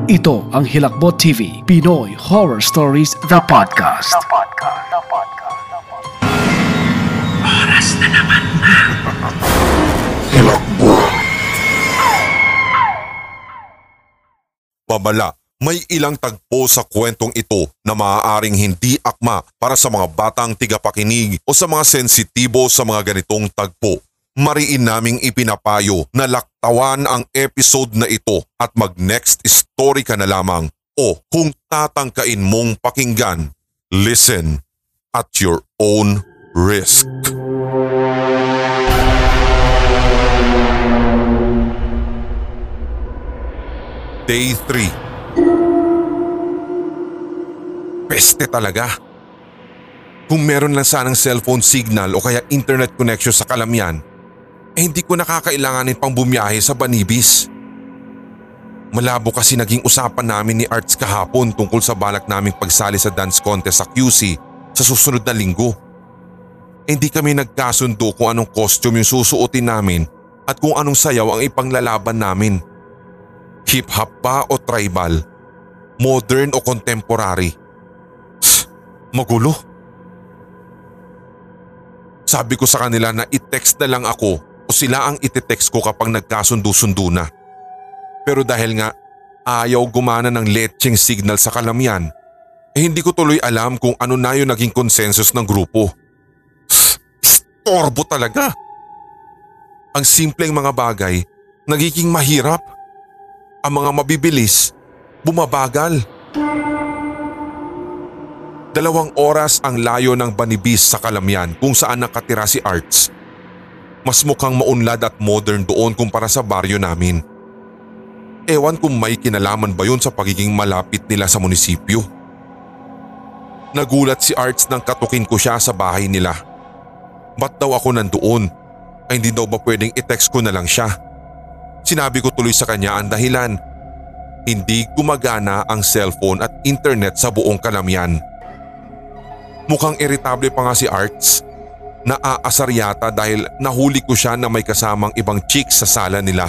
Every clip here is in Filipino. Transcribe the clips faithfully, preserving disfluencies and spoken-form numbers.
Ito ang Hilakbot T V, Pinoy Horror Stories, The Podcast. The Podcast. The Podcast. The Podcast. Oras na naman na. Hilakbot. Babala, may ilang tagpo sa kwentong ito na maaaring hindi akma para sa mga batang tigapakinig o sa mga sensitibo sa mga ganitong tagpo. Mariin naming ipinapayo na laktawan ang episode na ito at mag-next story ka na lamang o kung tatangkain mong pakinggan, listen at your own risk. Day three. Peste talaga. Kung meron lang sanang cellphone signal o kaya internet connection sa Calamian, eh hindi ko nakakailanganin pang bumiyahe sa Banibis. Malabo kasi naging usapan namin ni Arts kahapon tungkol sa balak naming pagsali sa dance contest sa Q C sa susunod na linggo. Eh hindi kami nagkasundo kung anong costume yung susuotin namin at kung anong sayaw ang ipanglalaban namin. Hip-hop ba o tribal? Modern o contemporary? Magulo. Sabi ko sa kanila na i-text na lang ako o sila ang iti-text ko kapag nagkasundo-sundo na. Pero dahil nga ayaw gumana ng lecheng signal sa Calamian, eh hindi ko tuloy alam kung ano na yung naging consensus ng grupo. Istorbo talaga. Ang simpleng mga bagay nagiging mahirap. Ang mga mabibilis, bumabagal. Dalawang oras ang layo ng Banibis sa Calamian kung saan nakatira si Arts. Mas mukhang maunlad at modern doon kumpara sa baryo namin. Ewan kung may kinalaman ba yun sa pagiging malapit nila sa munisipyo. Nagulat si Arts nang katukin ko siya sa bahay nila. Ba't daw ako nandoon? Ay hindi daw ba pwedeng i-text ko na lang siya? Sinabi ko tuloy sa kanya ang dahilan. Hindi gumagana ang cellphone at internet sa buong Calamian. Mukhang iritable pa nga si Arts. Naaasar yata dahil nahuli ko siya na may kasamang ibang chicks sa sala nila.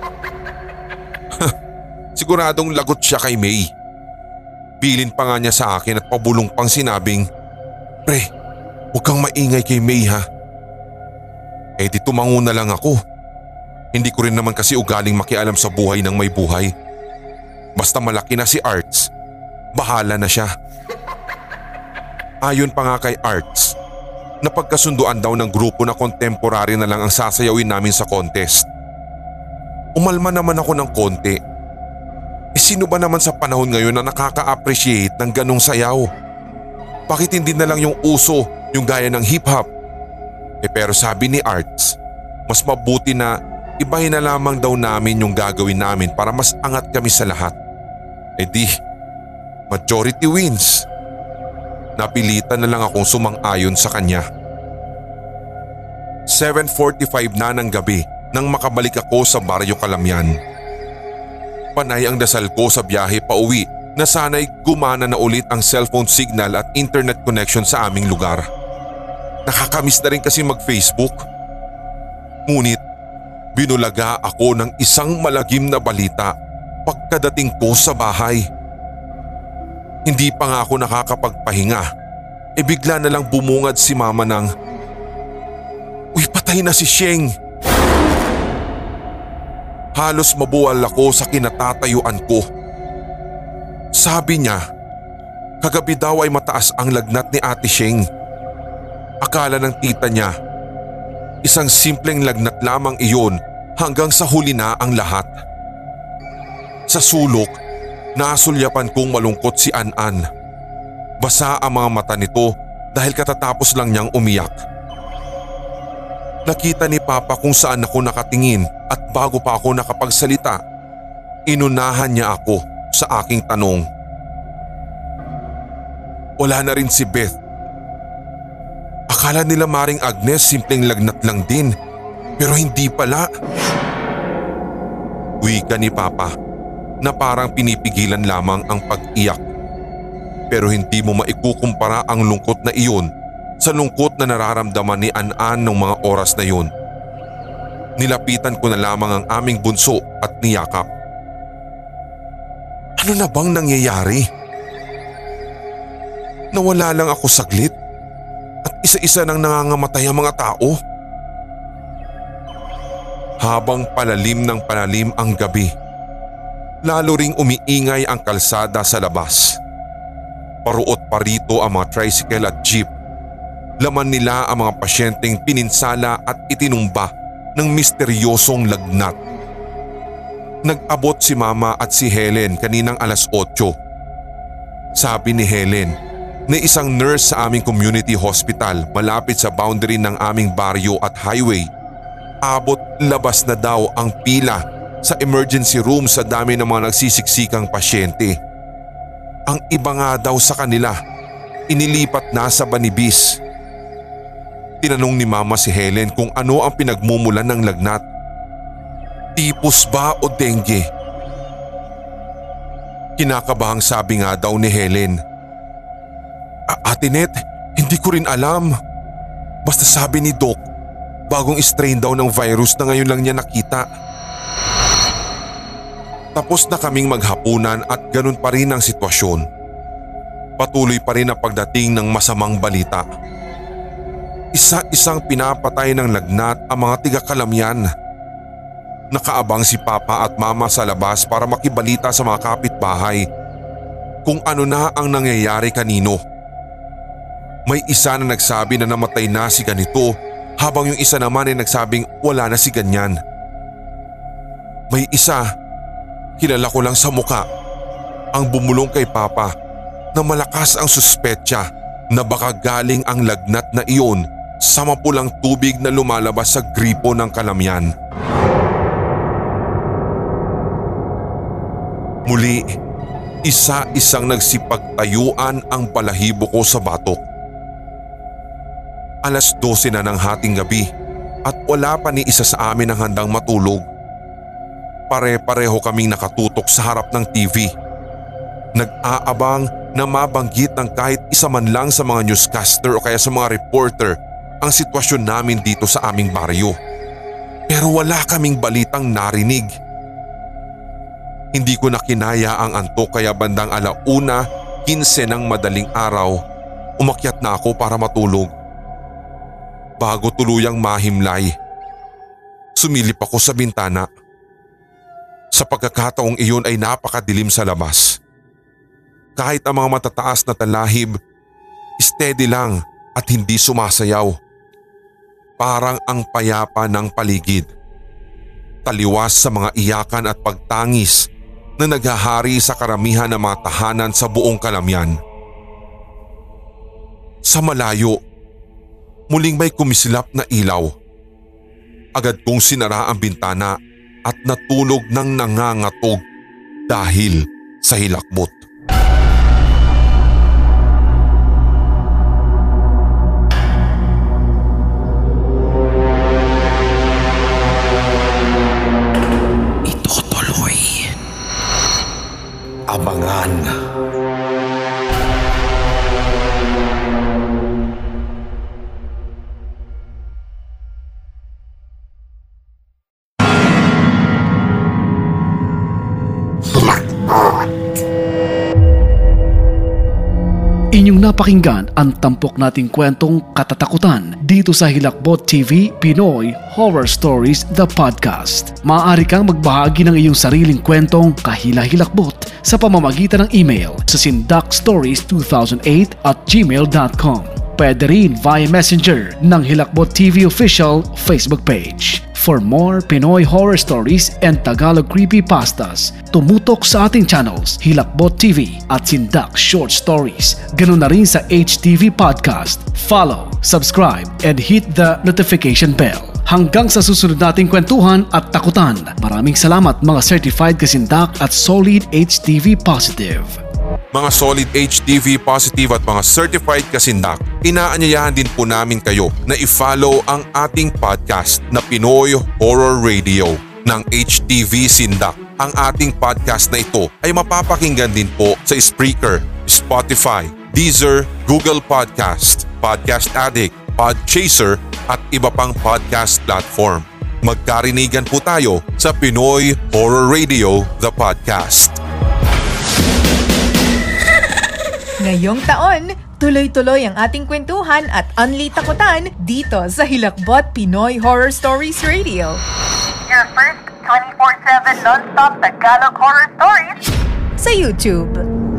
Siguradong lagot siya kay May. Bilin pa nga niya sa akin at pabulong pang sinabing, "Pre, huwag kang maingay kay May ha." Eh di tumango na lang ako. Hindi ko rin naman kasi ugaling makialam sa buhay ng may buhay. Basta malaki na si Arts, bahala na siya. Ayon pa nga kay Arts, napagkasunduan daw ng grupo na contemporary na lang ang sasayawin namin sa contest. Umalma naman ako ng konti. Eh sino ba naman sa panahon ngayon na nakaka-appreciate ng ganong sayaw? Bakit hindi na lang yung uso, yung gaya ng hip-hop? Eh pero sabi ni Arts, mas mabuti na ibahin na lamang daw namin yung gagawin namin para mas angat kami sa lahat. Eh di, majority wins. Napilitan na lang akong sumang-ayon sa kanya. seven forty-five na ng gabi nang makabalik ako sa baryo Calamian. Panay ang dasal ko sa biyahe pa uwi na sana'y gumana na ulit ang cellphone signal at internet connection sa aming lugar. Nakakamiss na rin kasi mag-Facebook. Ngunit binulaga ako ng isang malagim na balita pagkadating ko sa bahay. Hindi pa nga ako nakakapagpahinga, e bigla na lang bumungad si mama ng, "Uy, patay na si Sheng!" Halos mabuwal ako sa kinatatayuan ko. Sabi niya, kagabi daw ay mataas ang lagnat ni Ate Sheng. Akala ng tita niya, isang simpleng lagnat lamang iyon hanggang sa huli na ang lahat. Sa sulok, nasulyapan kong malungkot si An-An. Basa ang mga mata nito dahil katatapos lang niyang umiyak. Nakita ni Papa kung saan ako nakatingin at bago pa ako nakapagsalita, inunahan niya ako sa aking tanong. Wala na rin si Beth. Akala nila Maring Agnes simpleng lagnat lang din, pero hindi pala. Wika ni Papa na parang pinipigilan lamang ang pag-iyak. Pero hindi mo maikukumpara ang lungkot na iyon sa lungkot na nararamdaman ni An-An ng mga oras na yun. Nilapitan ko na lamang ang aming bunso at niyakap. Ano na bang nangyayari? Nawala lang ako saglit at isa-isa nang nangangamatay ang mga tao. Habang palalim ng palalim ang gabi, lalo ring umiingay ang kalsada sa labas. Paruot parito ang mga tricycle at jeep. Laman nila ang mga pasyenteng pininsala at itinumba ng misteryosong lagnat. Nag-abot si Mama at si Helen kaninang alas otso. Sabi ni Helen na isang nurse sa aming community hospital malapit sa boundary ng aming baryo at highway, abot labas na daw ang pila sa emergency room sa dami ng mga nagsisiksikang pasyente. Ang iba nga daw sa kanila, inilipat na sa Banibis. Tinanong ni Mama si Helen kung ano ang pinagmumulan ng lagnat. Tipos ba o dengue? Kinakabahang sabi nga daw ni Helen. Ate Net, hindi ko rin alam. Basta sabi ni Doc, bagong strain daw ng virus na ngayon lang niya nakita. Tapos na kaming maghapunan at ganun pa rin ang sitwasyon. Patuloy pa rin ang pagdating ng masamang balita. Isa-isang pinapatay ng lagnat ang mga tiga-Kalamyan. Nakaabang si Papa at Mama sa labas para makibalita sa mga kapitbahay kung ano na ang nangyayari kanino. May isa na nagsabi na namatay na si ganito habang yung isa naman ay nagsabing wala na si ganyan. May isa, kilala ko lang sa muka, ang bumulong kay Papa na malakas ang suspetsa na baka galing ang lagnat na iyon sa mapulang tubig na lumalabas sa gripo ng Kalamyan. Muli, isa-isang nagsipagtayuan ang balahibo ko sa batok. Alas dose na ng hating gabi at wala pa ni isa sa amin ang handang matulog. Pare-pareho kaming nakatutok sa harap ng T V. Nag-aabang na mabanggit ng kahit isa man lang sa mga newscaster o kaya sa mga reporter ang sitwasyon namin dito sa aming baryo. Pero wala kaming balitang narinig. Hindi ko na kinaya ang antok kaya bandang alauna, kinse ng madaling araw, umakyat na ako para matulog. Bago tuluyang mahimlay, sumilip ako sa bintana. Sa pagkakataong iyon ay napakadilim sa labas. Kahit ang mga matataas na talahib, steady lang at hindi sumasayaw. Parang ang payapa ng paligid. Taliwas sa mga iyakan at pagtangis na naghahari sa karamihan ng mga tahanan sa buong Kalamyan. Sa malayo, muling may kumislap na ilaw. Agad kong sinara ang bintana at natulog ng nangangatog dahil sa hilakbot. Abangan. Inyong napakinggan ang tampok nating kwentong katatakutan dito sa Hilakbot T V Pinoy Horror Stories The Podcast. Maaari kang magbahagi ng iyong sariling kwentong kahila-hilakbot sa pamamagitan ng email sa sindakstories two thousand eight at gmail dot com. Pwede rin via Messenger ng Hilakbot T V Official Facebook page. For more Pinoy horror stories and Tagalog creepypastas, tumutok sa ating channels Hilakbot T V at Sindak Short Stories. Ganun na rin sa H T V Podcast. Follow, subscribe, and hit the notification bell. Hanggang sa susunod nating kwentuhan at takutan. Maraming salamat mga certified kasindak at solid H T V positive. Mga solid H T V positive at mga certified kasindak, inaanyayahan din po namin kayo na i-follow ang ating podcast na Pinoy Horror Radio ng H T V Sindak. Ang ating podcast na ito ay mapapakinggan din po sa Spreaker, Spotify, Deezer, Google Podcast, Podcast Addict, Podchaser at iba pang podcast platform. Magkarinigan po tayo sa Pinoy Horror Radio, the podcast. Ngayong taon, tuloy-tuloy ang ating kwentuhan at unli takutan dito sa Hilakbot Pinoy Horror Stories Radio. Your first twenty-four seven non-stop Tagalog horror stories Sa YouTube.